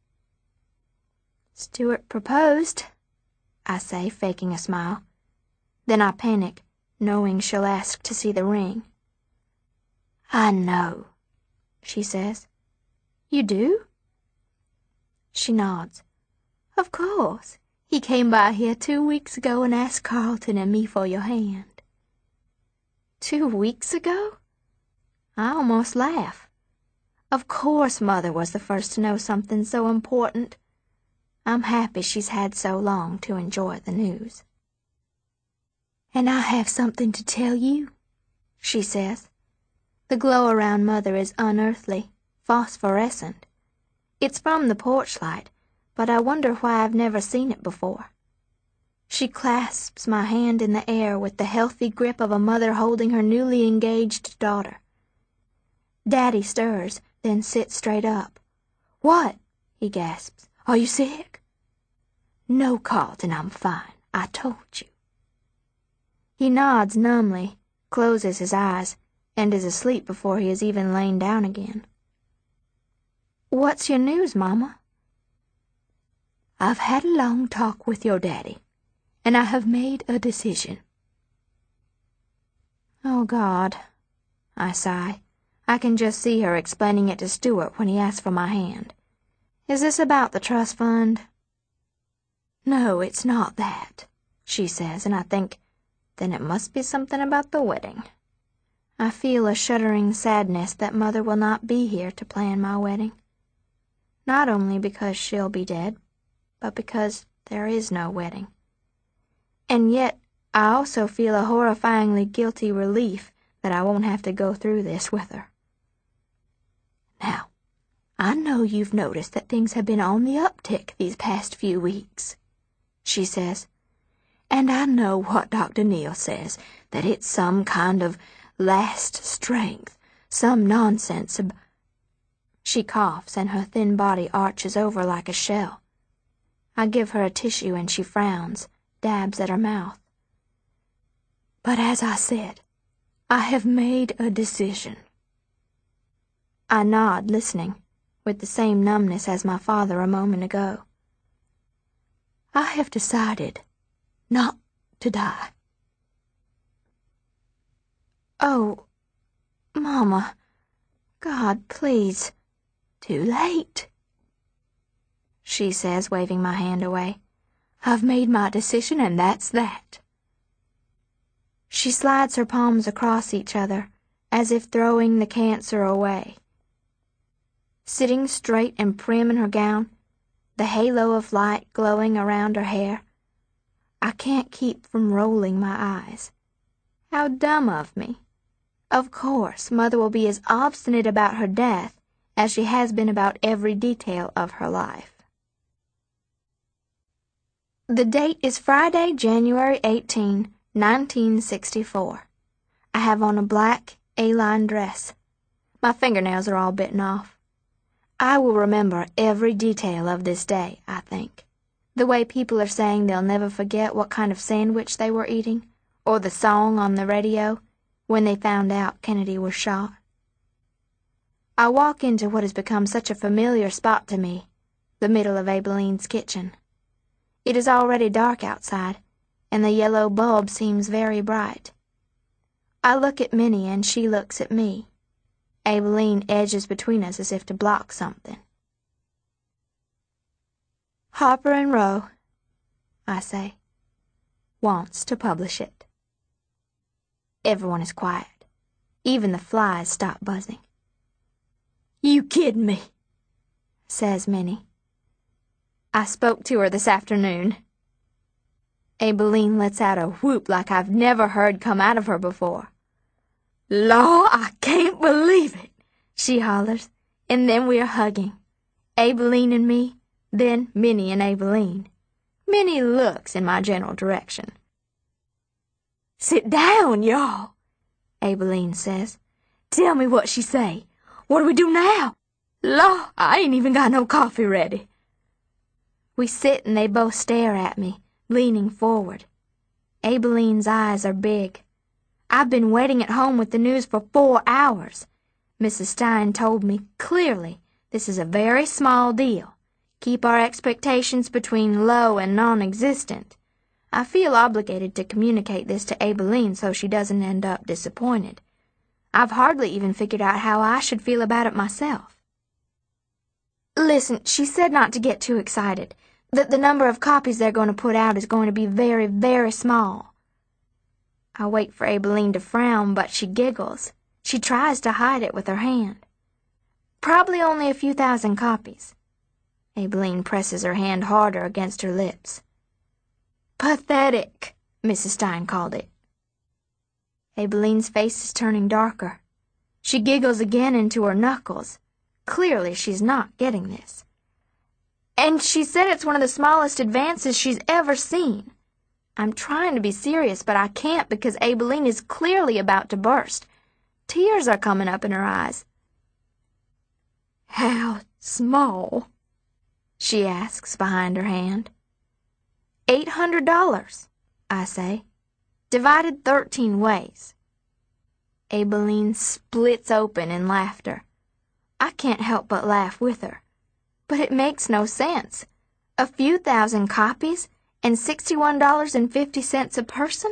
Stuart proposed, I say, faking a smile. Then I panic, knowing she'll ask to see the ring. I know, she says. You do? She nods. Of course. He came by here two weeks ago and asked Carlton and me for your hand. Two weeks ago? I almost laugh. Of course Mother was the first to know something so important. I'm happy she's had so long to enjoy the news. And I have something to tell you, she says. The glow around Mother is unearthly, phosphorescent. It's from the porch light, but I wonder why I've never seen it before. She clasps my hand in the air with the healthy grip of a mother holding her newly engaged daughter. Daddy stirs, then sits straight up. What? He gasps. Are you sick? No, Carlton, I'm fine. I told you. He nods numbly, closes his eyes, and is asleep before he has even lain down again. What's your news, Mama? I've had a long talk with your daddy, and I have made a decision. Oh, God, I sigh. I can just see her explaining it to Stuart when he asked for my hand. Is this about the trust fund? No, it's not that, she says, and I think, then it must be something about the wedding. I feel a shuddering sadness that Mother will not be here to plan my wedding. Not only because she'll be dead, but because there is no wedding. And yet, I also feel a horrifyingly guilty relief that I won't have to go through this with her. Now, I know you've noticed that things have been on the uptick these past few weeks, she says. And I know what Doctor Neal says, that it's some kind of last strength, some nonsense ab- She coughs, and her thin body arches over like a shell. I give her a tissue, and she frowns, dabs at her mouth. But as I said, I have made a decision. I nod, listening, with the same numbness as my father a moment ago. I have decided not to die. Oh, Mama, God, please. Too late, she says, waving my hand away. I've made my decision, and that's that. She slides her palms across each other, as if throwing the cancer away. Sitting straight and prim in her gown, the halo of light glowing around her hair, I can't keep from rolling my eyes. How dumb of me. Of course, Mother will be as obstinate about her death as she has been about every detail of her life. The date is Friday, January eighteenth, nineteen sixty-four. I have on a black A-line dress. My fingernails are all bitten off. I will remember every detail of this day, I think. The way people are saying they'll never forget what kind of sandwich they were eating, or the song on the radio when they found out Kennedy was shot. I walk into what has become such a familiar spot to me, the middle of Abilene's kitchen. It is already dark outside, and the yellow bulb seems very bright. I look at Minnie, and she looks at me. Abilene edges between us as if to block something. Harper and Row, I say, wants to publish it. Everyone is quiet. Even the flies stop buzzing. You kidding me, says Minnie. I spoke to her this afternoon. Abilene lets out a whoop like I've never heard come out of her before. Law, I can't believe it, she hollers, and then we are hugging. Abilene and me, then Minnie and Abilene. Minnie looks in my general direction. Sit down, y'all, Abilene says. Tell me what she say. What do we do now? Law, I ain't even got no coffee ready. We sit and they both stare at me, leaning forward. Abilene's eyes are big. I've been waiting at home with the news for four hours. Missus Stein told me clearly this is a very small deal. Keep our expectations between low and non-existent. I feel obligated to communicate this to Abilene so she doesn't end up disappointed. I've hardly even figured out how I should feel about it myself. Listen, she said not to get too excited, that the number of copies they're going to put out is going to be very, very small. I wait for Abilene to frown, but she giggles. She tries to hide it with her hand. Probably only a few thousand copies. Abilene presses her hand harder against her lips. Pathetic, Missus Stein called it. Abilene's face is turning darker. She giggles again into her knuckles. Clearly she's not getting this. And she said it's one of the smallest advances she's ever seen. I'm trying to be serious, but I can't because Abilene is clearly about to burst. Tears are coming up in her eyes. How small? She asks behind her hand. Eight hundred dollars, I say, divided thirteen ways. Abilene splits open in laughter. I can't help but laugh with her. But it makes no sense. A few thousand copies and sixty-one dollars and fifty cents a person?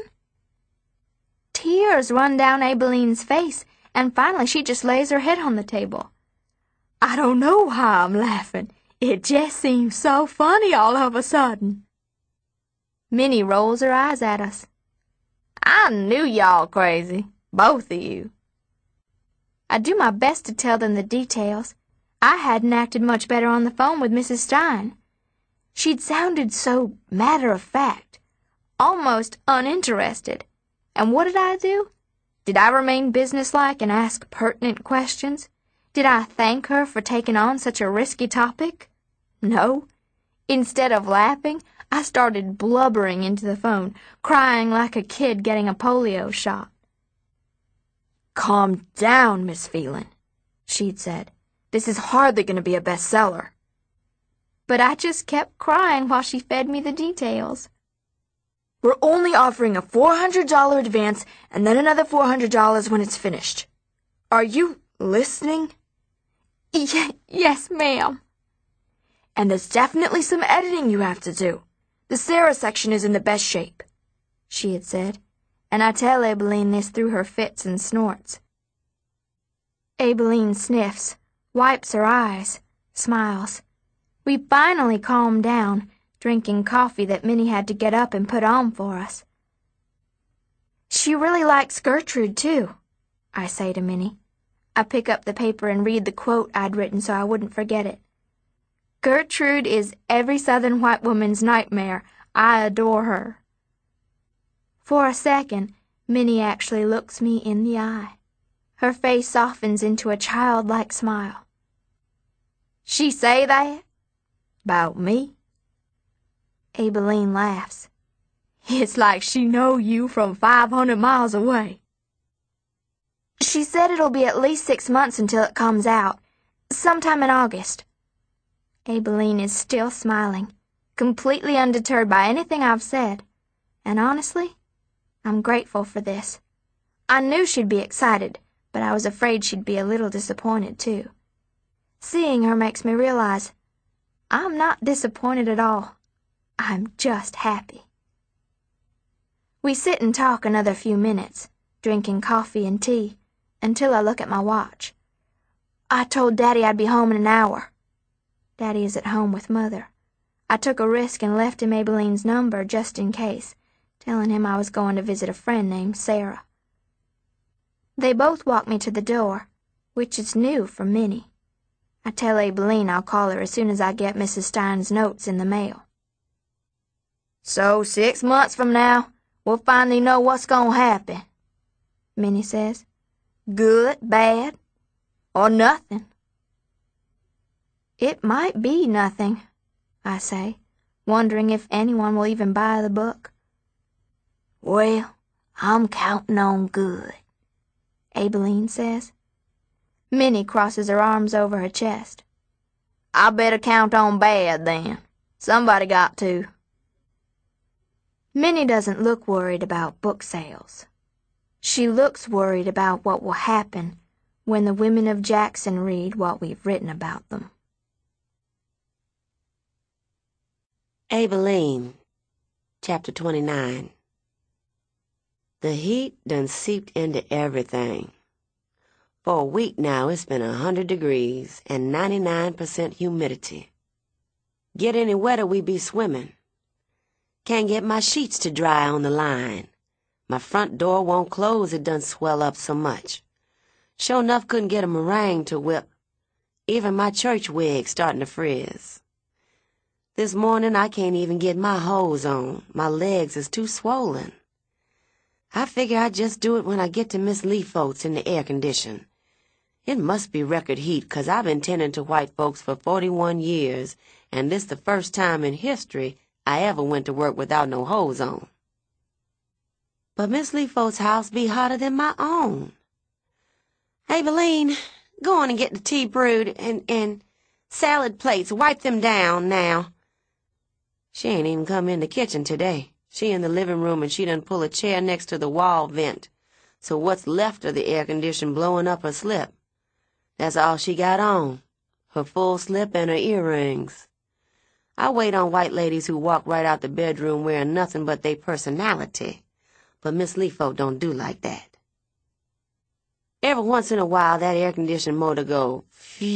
Tears run down Abilene's face, and finally she just lays her head on the table. I don't know how I'm laughing. It just seems so funny all of a sudden. Minnie rolls her eyes at us. I knew y'all crazy, both of you. I do my best to tell them the details. I hadn't acted much better on the phone with Missus Stein. She'd sounded so matter-of-fact, almost uninterested. And what did I do? Did I remain businesslike and ask pertinent questions? Did I thank her for taking on such a risky topic? No. Instead of laughing, I started blubbering into the phone, crying like a kid getting a polio shot. Calm down, Miss Phelan, she'd said. This is hardly going to be a bestseller. But I just kept crying while she fed me the details. We're only offering a four hundred dollars advance and then another four hundred dollars when it's finished. Are you listening? Y- yes, ma'am. And there's definitely some editing you have to do. The Sarah section is in the best shape, she had said, and I tell Abilene this through her fits and snorts. Abilene sniffs, wipes her eyes, smiles. We finally calm down, drinking coffee that Minnie had to get up and put on for us. She really likes Gertrude, too, I say to Minnie. I pick up the paper and read the quote I'd written so I wouldn't forget it. Gertrude is every Southern white woman's nightmare. I adore her. For a second, Minnie actually looks me in the eye. Her face softens into a childlike smile. She say that? About me? Abilene laughs. It's like she know you from five hundred miles away. She said it'll be at least six months until it comes out, sometime in August. Abilene is still smiling, completely undeterred by anything I've said, and honestly, I'm grateful for this. I knew she'd be excited, but I was afraid she'd be a little disappointed, too. Seeing her makes me realize I'm not disappointed at all. I'm just happy. We sit and talk another few minutes, drinking coffee and tea, until I look at my watch. I told Daddy I'd be home in an hour. Daddy is at home with Mother. I took a risk and left him Abilene's number just in case, telling him I was going to visit a friend named Sarah. They both walk me to the door, which is new for Minnie. I tell Abilene I'll call her as soon as I get Missus Stein's notes in the mail. So six months from now, we'll finally know what's gonna happen, Minnie says. Good, bad, or nothing. It might be nothing, I say, wondering if anyone will even buy the book. Well, I'm counting on good, Abilene says. Minnie crosses her arms over her chest. I better count on bad, then. Somebody got to. Minnie doesn't look worried about book sales. She looks worried about what will happen when the women of Jackson read what we've written about them. Abilene, Chapter twenty-nine. The heat done seeped into everything. For a week now it's been a hundred degrees and ninety-nine percent humidity. Get any wetter we be swimming. Can't get my sheets to dry on the line. My front door won't close, it done swell up so much. Sure enough couldn't get a meringue to whip. Even my church wig starting to frizz. This morning I can't even get my hose on. My legs is too swollen. I figure I just do it when I get to Miss Lee folks in the air condition. It must be record heat, 'cause I've been tending to white folks for forty-one years, and this the first time in history I ever went to work without no hose on. But Miss Lee folks' house be hotter than my own. Abilene, go on and get the tea brewed, and, and salad plates, wipe them down now. She ain't even come in the kitchen today. She in the living room, and she done pull a chair next to the wall vent, so what's left of the air condition blowing up her slip. That's all she got on, her full slip and her earrings. I wait on white ladies who walk right out the bedroom wearing nothing but they personality, but Miss Lee folk don't do like that. Every once in a while that air condition motor go,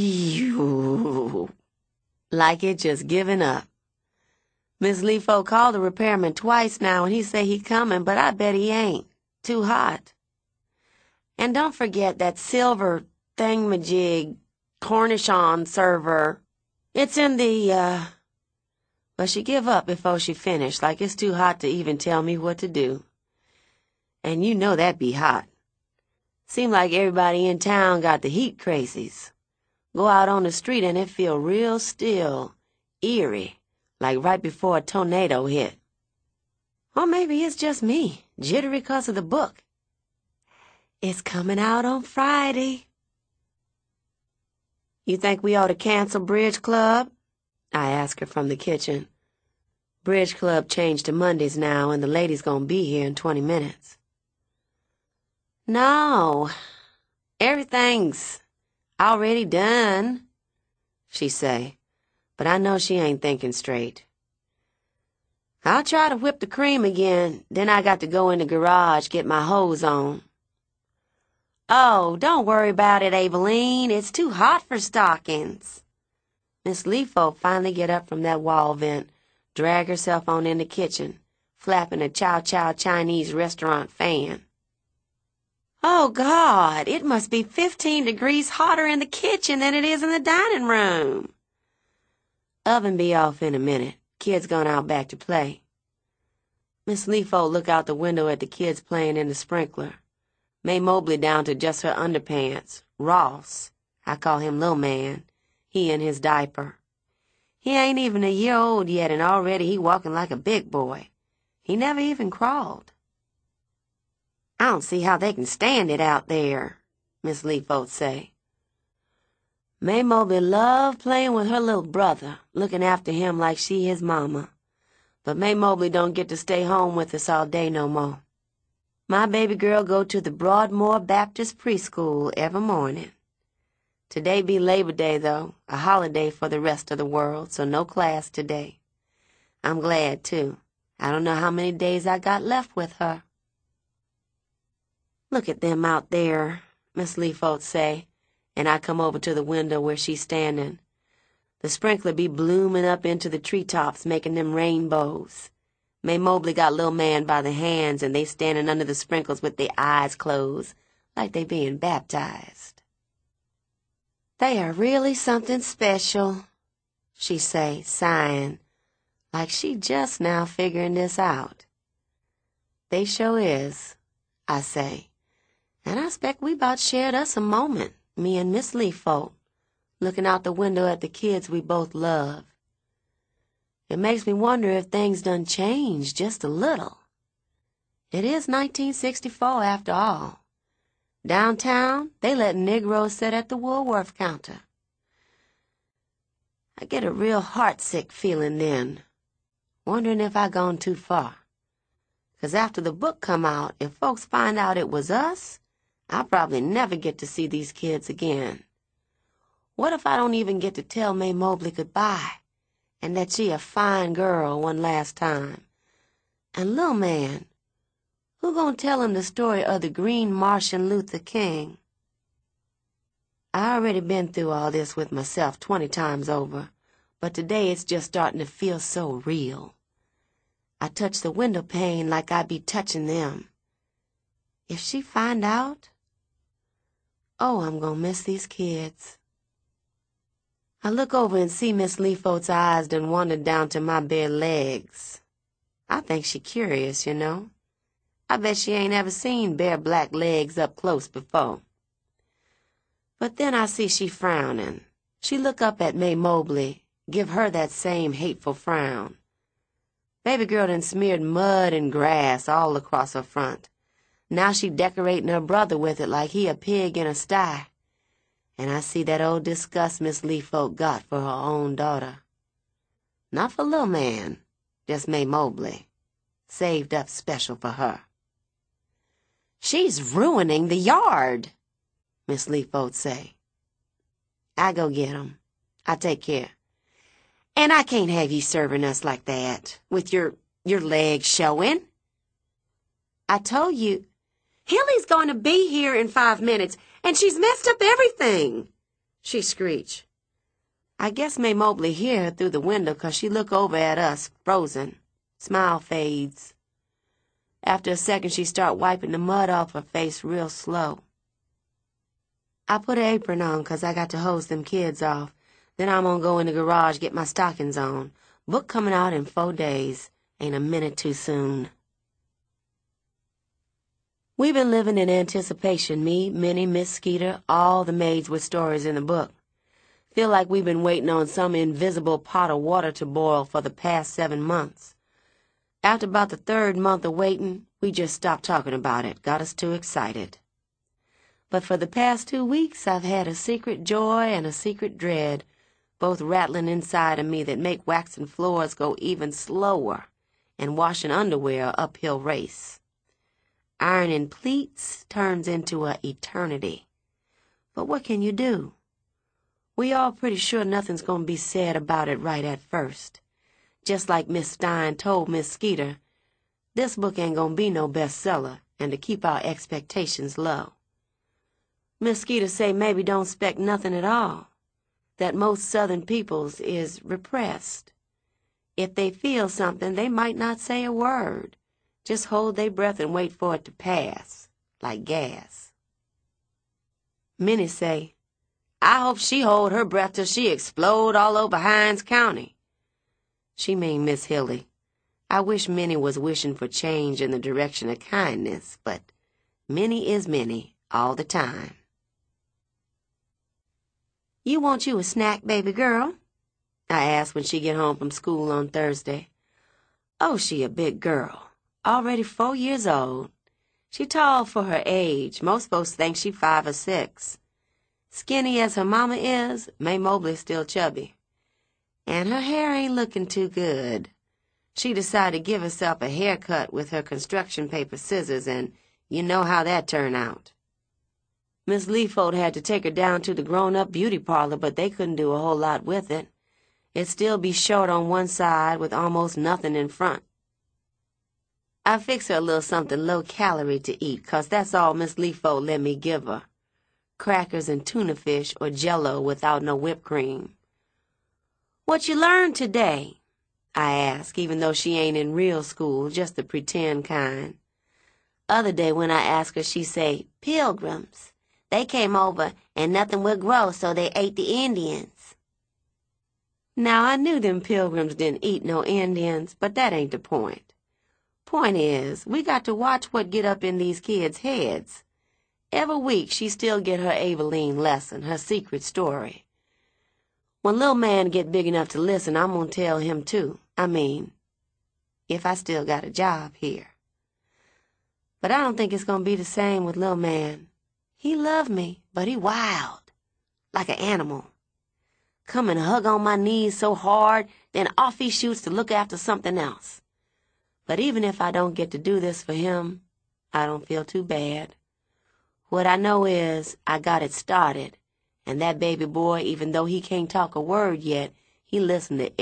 phew, like it just giving up. Miss Lee folk called the repairman twice now, and he say he coming, but I bet he ain't. Too hot. And don't forget that silver thingamajig Cornichon server. It's in the, uh... But she give up before she finished, like it's too hot to even tell me what to do. And you know that be hot. Seem like everybody in town got the heat crazies. Go out on the street and it feel real still, eerie, like right before a tornado hit. Or maybe it's just me, jittery 'cause of the book. It's coming out on Friday. You think we ought to cancel Bridge Club? I ask her from the kitchen. Bridge Club changed to Mondays now, and the lady's gonna be here in twenty minutes. No, everything's already done, she say, but I know she ain't thinking straight. I'll try to whip the cream again, then I got to go in the garage, get my hose on. Oh, don't worry about it, Abilene. It's too hot for stockings. Miss Lee folk finally get up from that wall vent, drag herself on in the kitchen, flapping a Chow Chow Chinese restaurant fan. Oh, God, it must be fifteen degrees hotter in the kitchen than it is in the dining room. Oven be off in a minute. Kids gone out back to play. Miss Lee folk look out the window at the kids playing in the sprinkler. May Mobley down to just her underpants. Ross, I call him Lil Man, he in his diaper. He ain't even a year old yet, and already he walking like a big boy. He never even crawled. I don't see how they can stand it out there, Miss Lee folks say. May Mobley love playing with her little brother, looking after him like she his mama. But May Mobley don't get to stay home with us all day no more. My baby girl go to the Broadmoor Baptist Preschool every morning. Today be Labor Day, though, a holiday for the rest of the world, so no class today. I'm glad, too. I don't know how many days I got left with her. Look at them out there, Miss Lee folks say, and I come over to the window where she's standing. The sprinkler be blooming up into the treetops, making them rainbows. May Mobley got Lil Man by the hands, and they standing under the sprinkles with their eyes closed, like they being baptized. They are really something special, she say, sighing, like she just now figuring this out. They sure is, I say. And I expect we about shared us a moment, me and Miss Lee folk, looking out the window at the kids we both love. It makes me wonder if things done changed just a little. It is nineteen sixty-four after all. Downtown, they let Negroes sit at the Woolworth counter. I get a real heartsick feeling then, wondering if I gone too far. 'Cause after the book come out, if folks find out it was us, I'll probably never get to see these kids again. What if I don't even get to tell May Mobley goodbye, and that she a fine girl one last time? And Lil Man, who gonna tell him the story of the Green Martian Luther King? I already been through all this with myself twenty times over, but today it's just starting to feel so real. I touch the window pane like I be touching them. If she find out, oh, I'm gonna miss these kids. I look over and see Miss Leafold's eyes done wandered down to my bare legs. I think she curious, you know. I bet she ain't ever seen bare black legs up close before. But then I see she frowning. She look up at May Mobley, give her that same hateful frown. Baby girl done smeared mud and grass all across her front. Now she decorating her brother with it like he a pig in a sty. And I see that old disgust Miss Leafold got for her own daughter. Not for Lil Man, just May Mobley, saved up special for her. She's ruining the yard, Miss Leafold say. I go get 'em. I take care. And I can't have you serving us like that, with your, your legs showing. I told you, Hilly's going to be here in five minutes, and she's messed up everything, she screeched. I guess May Mobley hear her through the window 'cause she look over at us, frozen. Smile fades. After a second, she start wiping the mud off her face real slow. I put an apron on 'cause I got to hose them kids off. Then I'm gonna go in the garage, get my stockings on. Book coming out in four days. Ain't a minute too soon. We've been living in anticipation, me, Minnie, Miss Skeeter, all the maids with stories in the book. Feel like we've been waiting on some invisible pot of water to boil for the past seven months. After about the third month of waiting, we just stopped talking about it. Got us too excited. But for the past two weeks, I've had a secret joy and a secret dread, both rattling inside of me that make waxing floors go even slower and washing underwear an uphill race. Ironing pleats turns into a eternity. But what can you do? We all pretty sure nothing's gonna be said about it right at first. Just like Miss Stein told Miss Skeeter, this book ain't gonna be no bestseller, and to keep our expectations low. Miss Skeeter say maybe don't expect nothing at all, that most Southern peoples is repressed. If they feel something, they might not say a word. Just hold their breath and wait for it to pass, like gas. Minnie say, I hope she hold her breath till she explode all over Hines County. She mean Miss Hilly. I wish Minnie was wishing for change in the direction of kindness, but Minnie is Minnie all the time. You want you a snack, baby girl? I asked when she get home from school on Thursday. Oh, she a big girl, already four years old. She tall for her age. Most folks think she five or six. Skinny as her mama is, May Mobley's still chubby. And her hair ain't looking too good. She decided to give herself a haircut with her construction paper scissors, and you know how that turned out. Miss Leafold had to take her down to the grown-up beauty parlor, but they couldn't do a whole lot with it. It'd still be short on one side with almost nothing in front. I fixed her a little something low-calorie to eat, 'cause that's all Miss Leafold let me give her. Crackers and tuna fish or Jell-O without no whipped cream. What you learned today? I ask, even though she ain't in real school, just the pretend kind. Other day when I ask her, she say, Pilgrims. They came over and nothing would grow, so they ate the Indians. Now, I knew them Pilgrims didn't eat no Indians, but that ain't the point. Point is, we got to watch what get up in these kids' heads. Every week she still get her Aveline lesson, her secret story. When Lil Man get big enough to listen, I'm gonna tell him too. I mean, if I still got a job here. But I don't think it's gonna be the same with Lil Man. He love me, but he wild, like an animal. Come and hug on my knees so hard, then off he shoots to look after something else. But even if I don't get to do this for him, I don't feel too bad. What I know is I got it started, and that baby boy, even though he can't talk a word yet, he listened to